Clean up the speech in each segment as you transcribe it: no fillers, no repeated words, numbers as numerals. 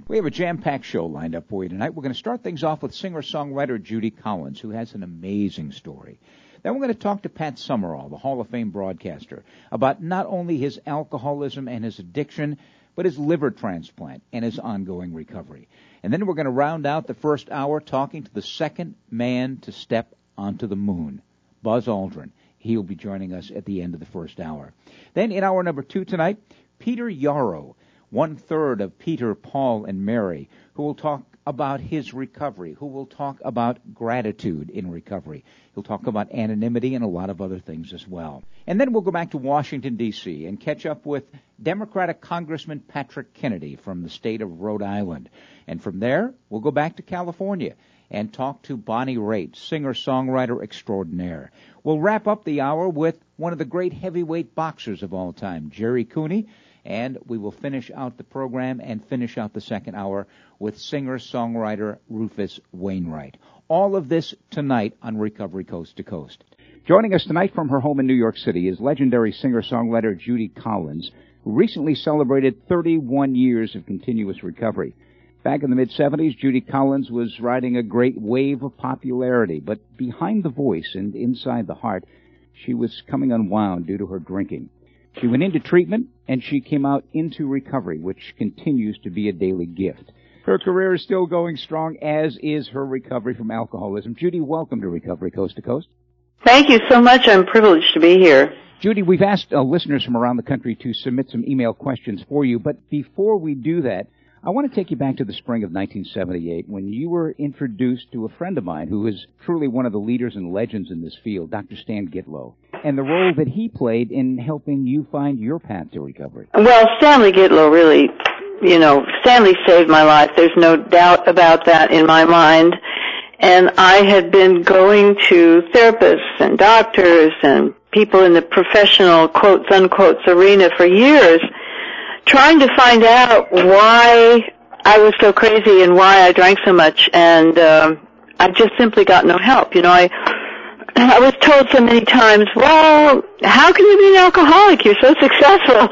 We have a jam-packed show lined up for you tonight. We're going to start things off with singer-songwriter Judy Collins, who has an amazing story. Then we're going to talk to Pat Summerall, the Hall of Fame broadcaster, about not only his alcoholism and his addiction, but his liver transplant and his ongoing recovery. And then we're going to round out the first hour talking to the second man to step onto the moon, Buzz Aldrin. He'll be joining us at the end of the first hour. Then in hour number 2 tonight, Peter Yarrow, one-third of Peter, Paul, and Mary, who will talk about his recovery, who will talk about gratitude in recovery. He'll talk about anonymity and a lot of other things as well. And then we'll go back to Washington, D.C. and catch up with Democratic Congressman Patrick Kennedy from the state of Rhode Island. And from there, we'll go back to California and talk to Bonnie Raitt, singer-songwriter extraordinaire. We'll wrap up the hour with one of the great heavyweight boxers of all time, Jerry Cooney, and we will finish out the program and finish out the second hour with singer-songwriter Rufus Wainwright. All of this tonight on Recovery Coast to Coast. Joining us tonight from her home in New York City is legendary singer-songwriter Judy Collins, who recently celebrated 31 years of continuous recovery. Back in the mid-'70s, Judy Collins was riding a great wave of popularity, but behind the voice and inside the heart, she was coming unwound due to her drinking. She went into treatment, and she came out into recovery, which continues to be a daily gift. Her career is still going strong, as is her recovery from alcoholism. Judy, welcome to Recovery Coast to Coast. Thank you so much. I'm privileged to be here. Judy, we've asked listeners from around the country to submit some email questions for you, but before we do that, I want to take you back to the spring of 1978 when you were introduced to a friend of mine who is truly one of the leaders and legends in this field, Dr. Stan Gitlow, and the role that he played in helping you find your path to recovery. Well, Stanley Gitlow really, Stanley saved my life. There's no doubt about that in my mind. And I had been going to therapists and doctors and people in the professional quotes, unquotes arena for years, trying to find out why I was so crazy and why I drank so much, and I just simply got no help. I was told so many times, well, how can you be an alcoholic? You're so successful.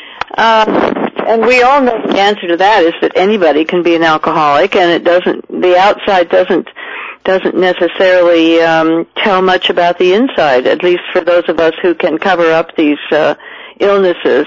And we all know the answer to that is that anybody can be an alcoholic, and the outside doesn't necessarily tell much about the inside, at least for those of us who can cover up these illnesses.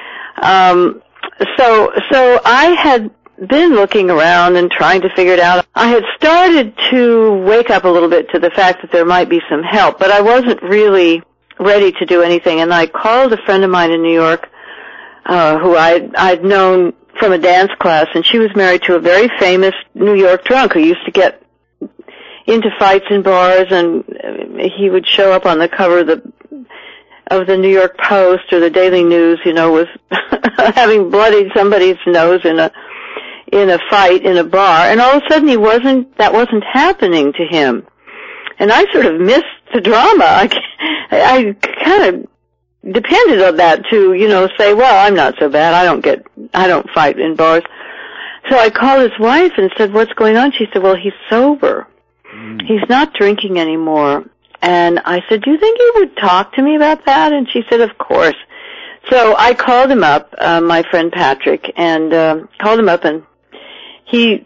So I had been looking around and trying to figure it out. I had started to wake up a little bit to the fact that there might be some help, but I wasn't really ready to do anything. And I called a friend of mine in New York, who I'd known from a dance class, and she was married to a very famous New York drunk who used to get into fights in bars, and he would show up on the cover of the New York Post or the Daily News, was having bloodied somebody's nose in a fight in a bar, and all of a sudden that wasn't happening to him. And I sort of missed the drama. I kind of depended on that to, say, well, I'm not so bad. I don't fight in bars. So I called his wife and said, what's going on? She said, well, he's sober. He's not drinking anymore. And I said, do you think you would talk to me about that? And she said, of course. So I called him up, my friend Patrick, and called him up, and he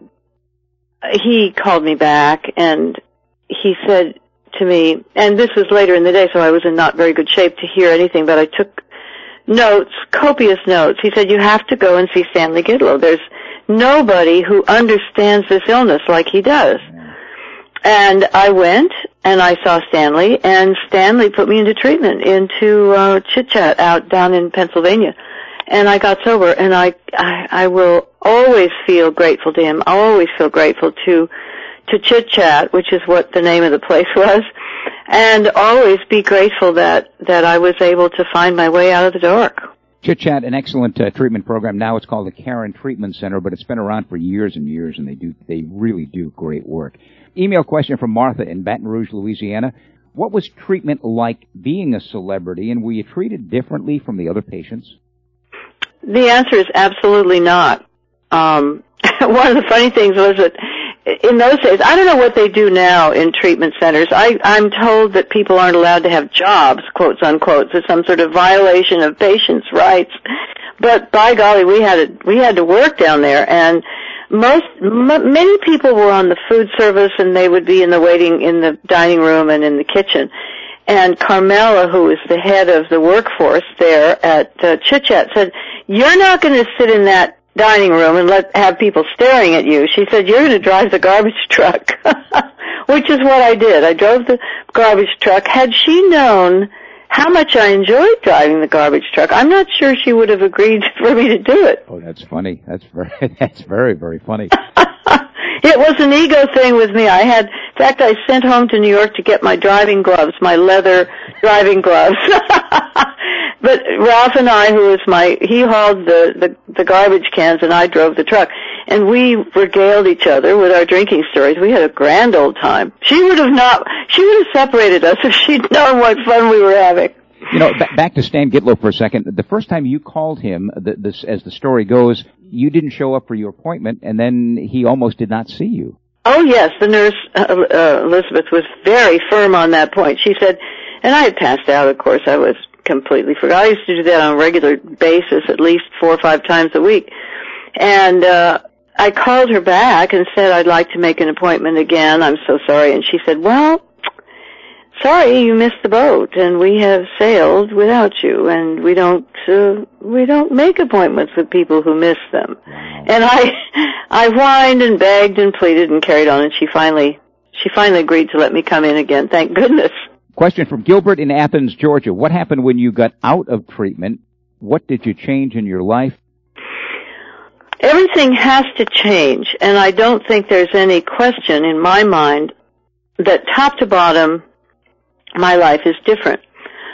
called me back, and he said to me, and this was later in the day, so I was in not very good shape to hear anything, but I took notes, copious notes. He said, you have to go and see Stanley Gitlow. There's nobody who understands this illness like he does. And I went, and I saw Stanley, and Stanley put me into treatment, into Chit Chat out down in Pennsylvania. And I got sober, and I will always feel grateful to him. I'll always feel grateful to Chit Chat, which is what the name of the place was, and always be grateful that I was able to find my way out of the dark. Chit Chat, an excellent treatment program. Now it's called the Caron Treatment Center, but it's been around for years and years, and they really do great work. Email question from Martha in Baton Rouge, Louisiana. What was treatment like being a celebrity, and were you treated differently from the other patients? The answer is absolutely not. One of the funny things was that in those days, I don't know what they do now in treatment centers. I'm told that people aren't allowed to have jobs, quotes unquote. It's some sort of violation of patients' rights. But by golly, we had to work down there, and Many people were on the food service, and they would be in the dining room and in the kitchen. And Carmela, who is the head of the workforce there at Chit Chat, said, "You're not going to sit in that dining room and have people staring at you." She said, "You're going to drive the garbage truck," which is what I did. I drove the garbage truck. Had she known how much I enjoyed driving the garbage truck, I'm not sure she would have agreed for me to do it. Oh, that's funny. That's very, very funny. It was an ego thing with me. In fact, I sent home to New York to get my driving gloves, my leather driving gloves. But Ralph and I, he hauled the garbage cans and I drove the truck. And we regaled each other with our drinking stories. We had a grand old time. She would have separated us if she'd known what fun we were having. You know, back to Stan Gitlow for a second. The first time you called him, as the story goes, you didn't show up for your appointment, and then he almost did not see you. Oh, yes. The nurse, Elizabeth, was very firm on that point. She said, and I had passed out, of course. I was completely forgot. I used to do that on a regular basis, at least 4 or 5 times a week. And I called her back and said, "I'd like to make an appointment again. I'm so sorry." And she said, "Well, sorry, you missed the boat, and we have sailed without you, and we don't make appointments with people who miss them." Wow. And I whined and begged and pleaded and carried on, and she finally agreed to let me come in again. Thank goodness. Question from Gilbert in Athens, Georgia. What happened when you got out of treatment? What did you change in your life? Everything has to change, and I don't think there's any question in my mind that top to bottom, my life is different.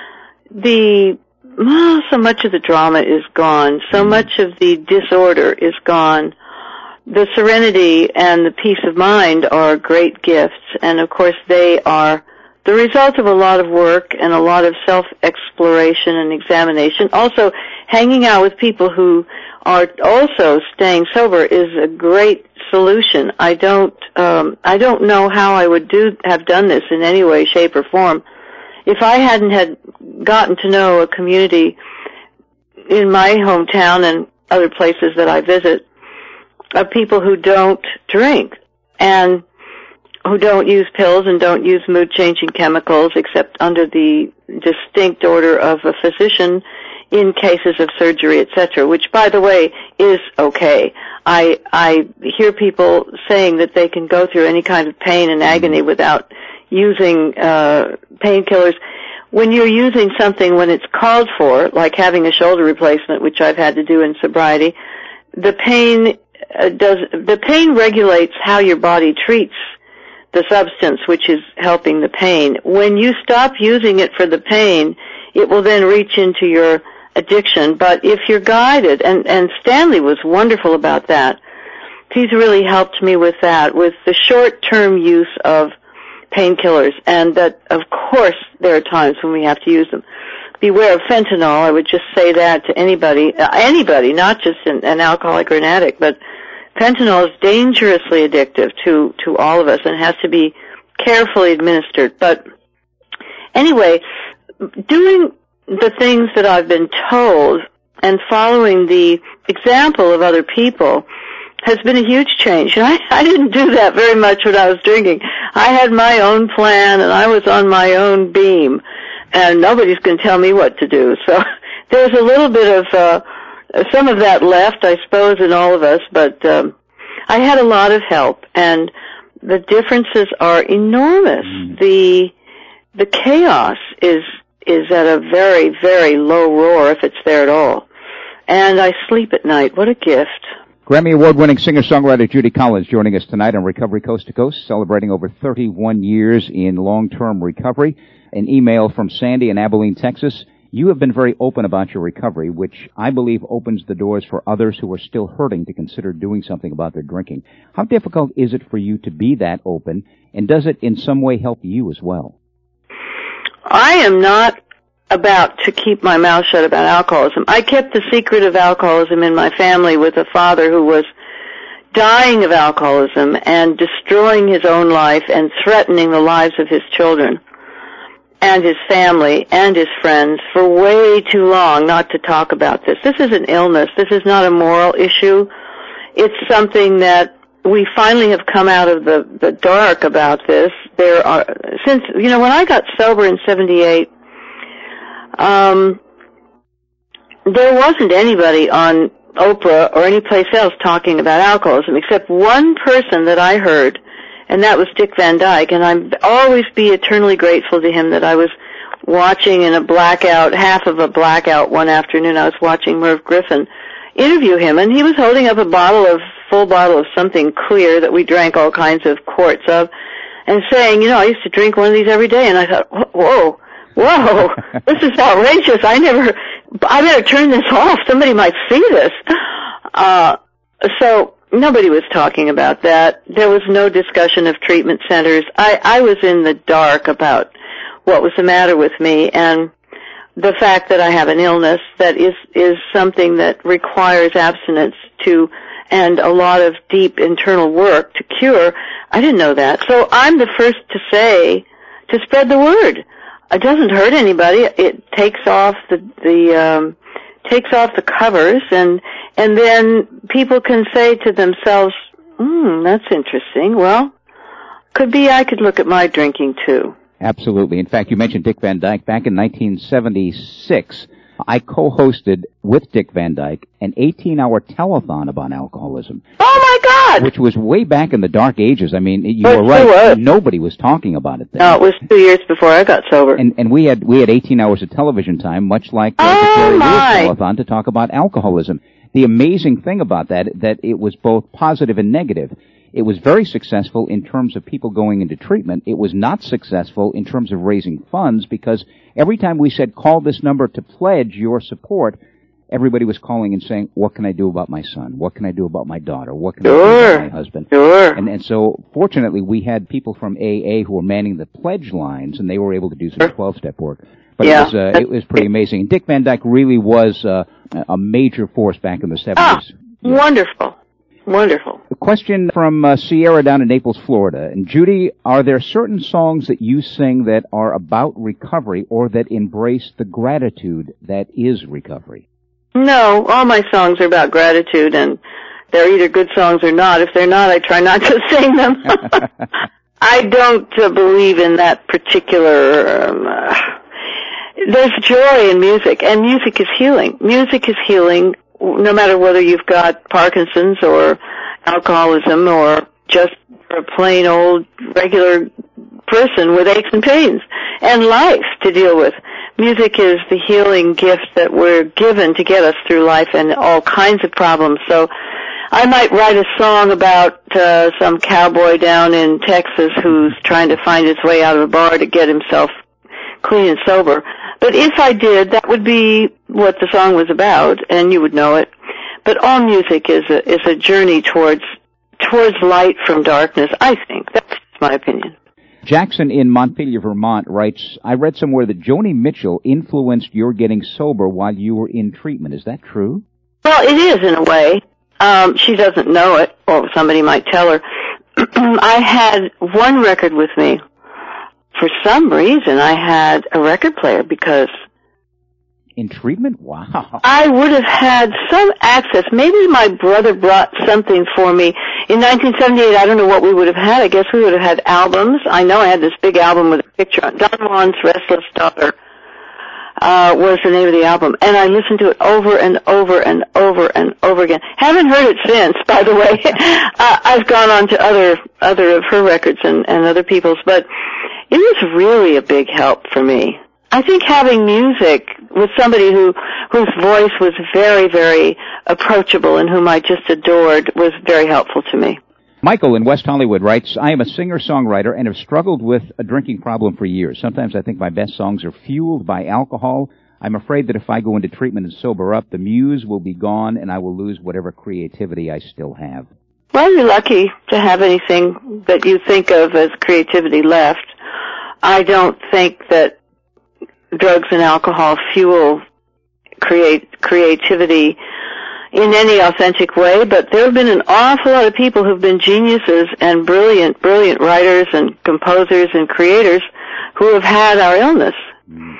So much of the drama is gone. So much of the disorder is gone. The serenity and the peace of mind are great gifts, and of course they are the result of a lot of work and a lot of self-exploration and examination. Also, hanging out with people who are also staying sober is a great solution. I don't know how I would have done this in any way, shape, or form if I hadn't had gotten to know a community in my hometown and other places that I visit of people who don't drink and who don't use pills and don't use mood-changing chemicals except under the distinct order of a physician in cases of surgery, etc., which, by the way, is okay. I hear people saying that they can go through any kind of pain and agony without using painkillers. When you're using something when it's called for, like having a shoulder replacement, which I've had to do in sobriety, the pain regulates how your body treats the substance which is helping the pain. When you stop using it for the pain, it will then reach into your addiction. But if you're guided, and Stanley was wonderful about that, he's really helped me with that, with the short-term use of painkillers, and that, of course, there are times when we have to use them. Beware of fentanyl. I would just say that to anybody, not just an alcoholic or an addict, but fentanyl is dangerously addictive to all of us and has to be carefully administered. But anyway, doing the things that I've been told and following the example of other people has been a huge change. And I didn't do that very much when I was drinking. I had my own plan, and I was on my own beam, and nobody's going to tell me what to do. So there's a little bit of some of that left, I suppose, in all of us, but I had a lot of help, and the differences are enormous. The chaos is at a very, very low roar, if it's there at all. And I sleep at night. What a gift. Grammy Award-winning singer-songwriter Judy Collins joining us tonight on Recovery Coast to Coast, celebrating over 31 years in long-term recovery. An email from Sandy in Abilene, Texas. You have been very open about your recovery, which I believe opens the doors for others who are still hurting to consider doing something about their drinking. How difficult is it for you to be that open, and does it in some way help you as well? I am not about to keep my mouth shut about alcoholism. I kept the secret of alcoholism in my family with a father who was dying of alcoholism and destroying his own life and threatening the lives of his children and his family and his friends for way too long not to talk about this. This is an illness. This is not a moral issue. it's something that we finally have come out of the dark about this. There are, since, when I got sober in 78, there wasn't anybody on Oprah or any place else talking about alcoholism except one person that I heard, and that was Dick Van Dyke, and I'll always be eternally grateful to him that I was watching in a blackout, half of a blackout one afternoon. I was watching Merv Griffin interview him, and he was holding up a full bottle of something clear that we drank all kinds of quarts of, and saying, I used to drink one of these every day, and I thought, whoa, this is outrageous. I better turn this off. Somebody might see this. So nobody was talking about that. There was no discussion of treatment centers. I was in the dark about what was the matter with me, and the fact that I have an illness that is something that requires abstinence and a lot of deep internal work to cure. I didn't know that. So I'm the first to spread the word. It doesn't hurt anybody. It takes off the covers, and then people can say to themselves, that's interesting. Well, could be I could look at my drinking too. Absolutely. In fact, you mentioned Dick Van Dyke. Back in 1976, I co-hosted with Dick Van Dyke an 18-hour telethon about alcoholism. Oh, my God! Which was way back in the dark ages. I mean, you were right. Nobody was talking about it then. No, it was 2 years before I got sober. And we had 18 hours of television time, much like the Terry Lewis telethon, to talk about alcoholism. The amazing thing about that it was both positive and negative. It was very successful in terms of people going into treatment. It was not successful in terms of raising funds, because every time we said, call this number to pledge your support, everybody was calling and saying, what can I do about my son? What can I do about my daughter? What can I do about my husband? Sure. And so, fortunately, we had people from AA who were manning the pledge lines, and they were able to do some 12-step work. But it was pretty amazing. And Dick Van Dyke really was a major force back in the 70s. Wonderful. Wonderful. A question from Sierra down in Naples, Florida. And Judy, are there certain songs that you sing that are about recovery or that embrace the gratitude that is recovery? No, all my songs are about gratitude, and they're either good songs or not. If they're not, I try not to sing them. I don't believe in that particular... there's joy in music, and music is healing. Music is healing no matter whether you've got Parkinson's or alcoholism or just a plain old regular person with aches and pains and life to deal with. Music is the healing gift that we're given to get us through life and all kinds of problems. So I might write a song about some cowboy down in Texas who's trying to find his way out of a bar to get himself clean and sober. But if I did, that would be what the song was about, and you would know it. But all music is a journey towards light from darkness, I think. That's my opinion. Jackson in Montpelier, Vermont writes, I read somewhere that Joni Mitchell influenced your getting sober while you were in treatment. Is that true? Well, it is in a way. She doesn't know it, or somebody might tell her. I had one record with me. For some reason, I had a record player because... In treatment? Wow. I would have had some access. Maybe my brother brought something for me. In 1978, I don't know what we would have had. I guess we would have had albums. I know I had this big album with a picture on Don Juan's Restless Daughter. Was the name of the album. And I listened to it over and over and over and over again. Haven't heard it since, by the way. I've gone on to other of her records and other people's, but it was really a big help for me. I think having music with somebody whose voice was very, very approachable and whom I just adored was very helpful to me. Michael in West Hollywood writes, I am a singer-songwriter and have struggled with a drinking problem for years. Sometimes I think my best songs are fueled by alcohol. I'm afraid that if I go into treatment and sober up, the muse will be gone and I will lose whatever creativity I still have. Well, you're lucky to have anything that you think of as creativity left. I don't think that drugs and alcohol fuel creativity in any authentic way, but there have been an awful lot of people who've been geniuses and brilliant writers and composers and creators who have had our illness.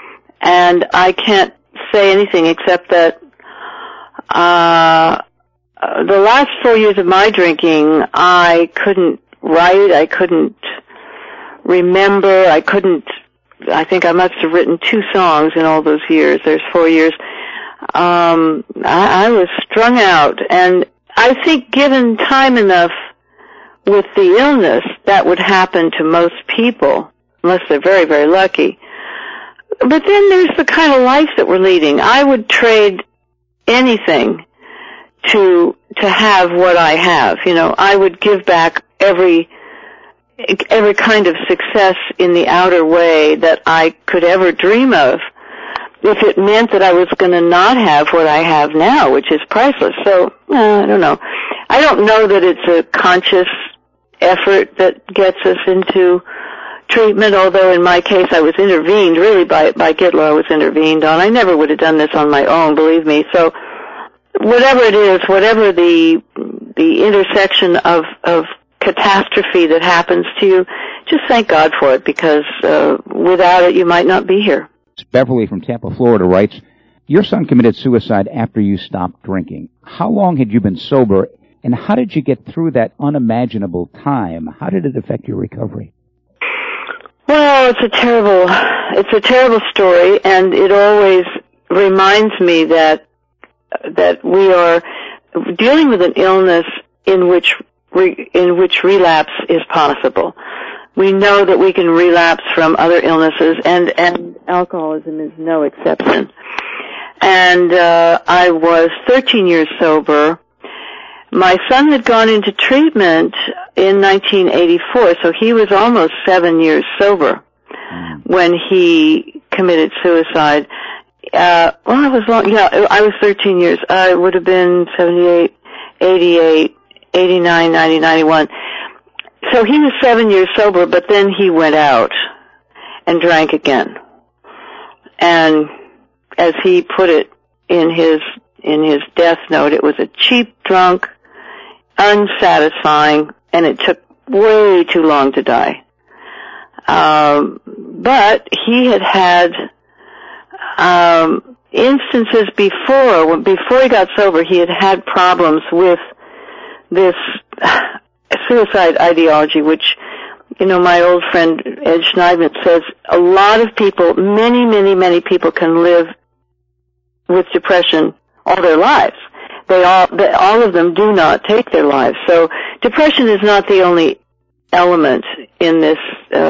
And I can't say anything except that the last 4 years of my drinking, I couldn't write, I couldn't remember, I think I must have written 2 songs in all those years. There's 4 years. I was strung out, and I think given time enough with the illness, that would happen to most people, unless they're very, very lucky. But then there's the kind of life that we're leading. I would trade anything to have what I have. You know, I would give back every kind of success in the outer way that I could ever dream of, if it meant that I was going to not have what I have now, which is priceless. So, I don't know. I don't know that it's a conscious effort that gets us into treatment, although in my case I was intervened, really by Gittler I was intervened on. I never would have done this on my own, believe me. So, whatever it is, whatever the intersection of catastrophe that happens to you, just thank God for it, because without it you might not be here. Beverly from Tampa, Florida writes, your son committed suicide after you stopped drinking. How long had you been sober, and how did you get through that unimaginable time? How did it affect your recovery? Well, it's a terrible story, and it always reminds me that we are dealing with an illness in which relapse is possible. We know that we can relapse from other illnesses, and alcoholism is no exception. And I was 13 years sober. My son had gone into treatment in 1984, so he was almost 7 years sober when he committed suicide. I was 13 years. I would have been 78, 88, 89, 90, 91. So he was 7 years sober, but then he went out and drank again. And as he put it in his death note, it was a cheap drunk, unsatisfying, and it took way too long to die. But he had instances before he got sober, he had problems with this suicide ideology, which, you know, my old friend Ed Schneidman says a lot of people, many people can live with depression all their lives. All of them do not take their lives. So depression is not the only element in this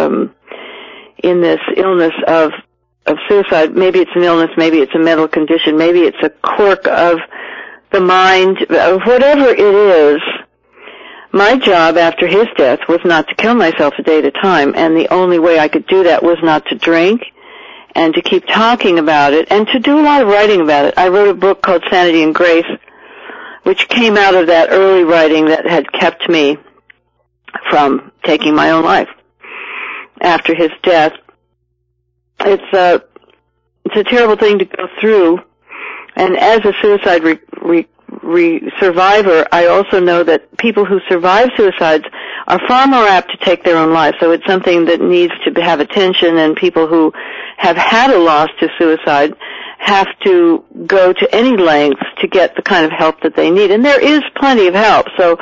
illness of suicide. Maybe it's an illness, maybe it's a mental condition, maybe it's a quirk of the mind, whatever it is. My job after his death was not to kill myself a day at a time, and the only way I could do that was not to drink and to keep talking about it and to do a lot of writing about it. I wrote a book called Sanity and Grace, which came out of that early writing that had kept me from taking my own life after his death. It's a terrible thing to go through, and as a suicide survivor, I also know that people who survive suicides are far more apt to take their own lives. So it's something that needs to have attention, and people who have had a loss to suicide have to go to any lengths to get the kind of help that they need. And there is plenty of help. So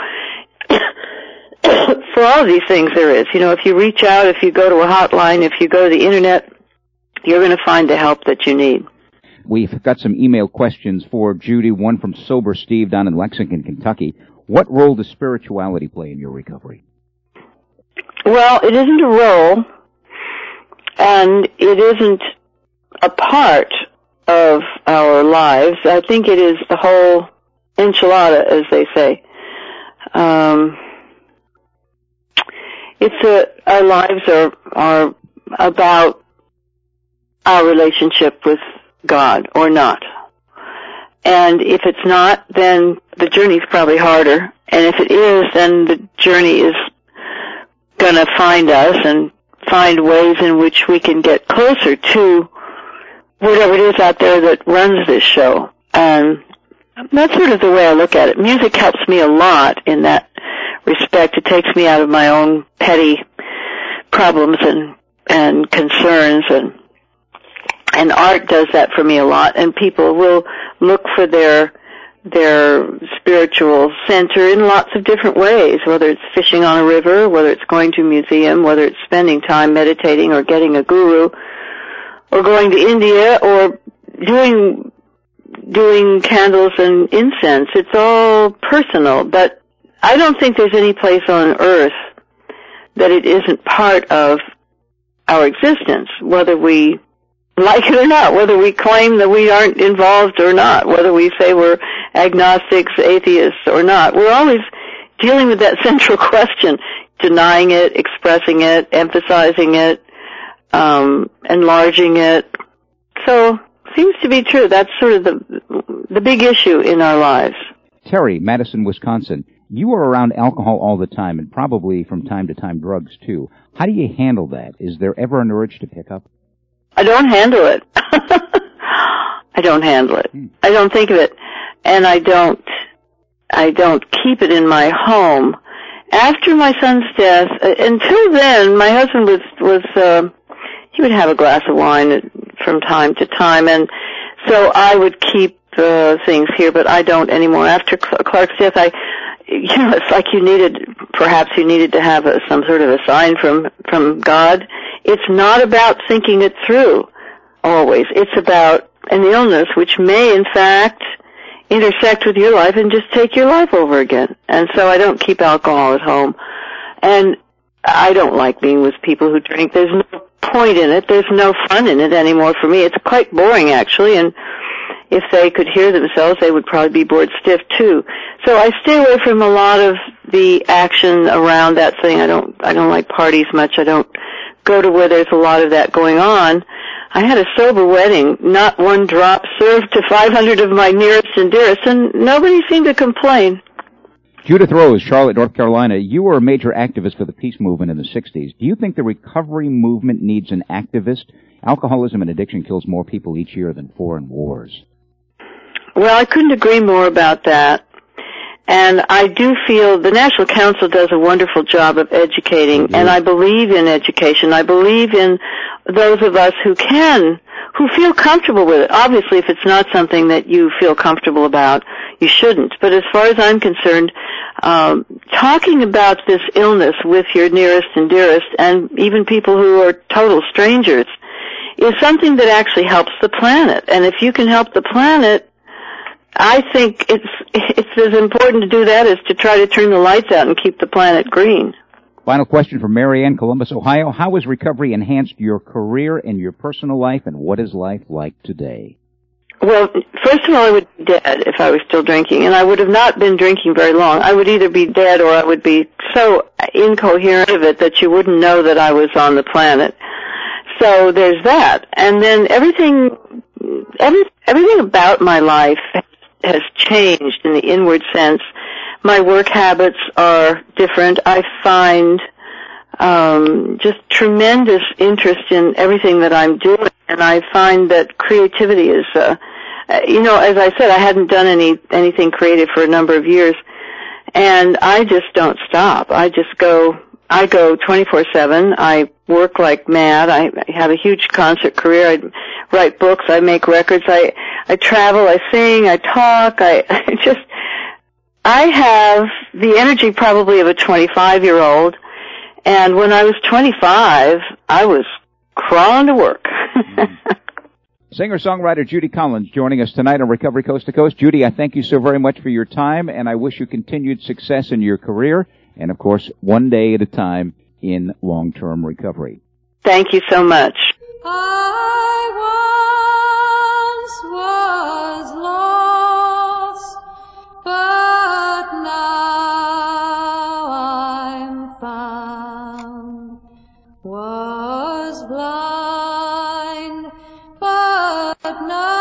for all of these things there is. You know, if you reach out, if you go to a hotline, if you go to the Internet, you're going to find the help that you need. We've got some email questions for Judy, one from Sober Steve down in Lexington, Kentucky. What role does spirituality play in your recovery? Well, it isn't a role, and it isn't a part of our lives. I think it is the whole enchilada, as they say. Our lives are about our relationship with God or not. And if it's not, then the journey's probably harder. And if it is, then the journey is going to find us and find ways in which we can get closer to whatever it is out there that runs this show. And that's sort of the way I look at it. Music helps me a lot in that respect. It takes me out of my own petty problems and concerns, and art does that for me a lot. And people will look for their their spiritual center in lots of different ways, whether it's fishing on a river, whether it's going to a museum, whether it's spending time meditating or getting a guru, or going to India, or doing candles and incense. It's all personal, but I don't think there's any place on earth that it isn't part of our existence, whether we like it or not, whether we claim that we aren't involved or not, whether we say we're agnostics, atheists or not. We're always dealing with that central question, denying it, expressing it, emphasizing it, enlarging it. So, seems to be true. That's sort of the big issue in our lives. Terry, Madison, Wisconsin. You are around alcohol all the time, and probably from time to time drugs, too. How do you handle that? Is there ever an urge to pick up? I don't handle it. I don't handle it. I don't think of it. And I don't keep it in my home. After my son's death, until then, my husband was he would have a glass of wine from time to time, and so I would keep things here, but I don't anymore. After Clark's death, it's like perhaps you needed to have some sort of a sign from God. It's not about thinking it through, always. It's about an illness which may, in fact, intersect with your life and just take your life over again. And so I don't keep alcohol at home. And I don't like being with people who drink. There's no point in it. There's no fun in it anymore for me. It's quite boring, actually, and if they could hear themselves, they would probably be bored stiff, too. So I stay away from a lot of the action around that thing. I don't like parties much. I don't go to where there's a lot of that going on. I had a sober wedding, not one drop served to 500 of my nearest and dearest, and nobody seemed to complain. Judith Rose, Charlotte, North Carolina. You were a major activist for the peace movement in the 60s. Do you think the recovery movement needs an activist? Alcoholism and addiction kills more people each year than foreign wars. Well, I couldn't agree more about that. And I do feel the National Council does a wonderful job of educating, and I believe in education. I believe in those of us who feel comfortable with it. Obviously, if it's not something that you feel comfortable about, you shouldn't. But as far as I'm concerned, talking about this illness with your nearest and dearest, and even people who are total strangers, is something that actually helps the planet. And if you can help the planet, I think it's as important to do that as to try to turn the lights out and keep the planet green. Final question from Marianne, Columbus, Ohio. How has recovery enhanced your career and your personal life, and what is life like today? Well, first of all, I would be dead if I was still drinking, and I would have not been drinking very long. I would either be dead or I would be so incoherent of it that you wouldn't know that I was on the planet. So there's that. And then everything about my life has changed in the inward sense. My work habits are different. I find just tremendous interest in everything that I'm doing, and I find that creativity is, as I said, I hadn't done anything creative for a number of years, and I just don't stop. I go 24/7. I work like mad. I have a huge concert career. I write books. I make records. I travel. I sing. I talk. I have the energy probably of a 25-year-old. And when I was 25, I was crawling to work. Singer-songwriter Judy Collins joining us tonight on Recovery Coast to Coast. Judy, I thank you so very much for your time, and I wish you continued success in your career, and, of course, one day at a time in long-term recovery. Thank you so much. I once was lost, but now I'm found. Was blind, but now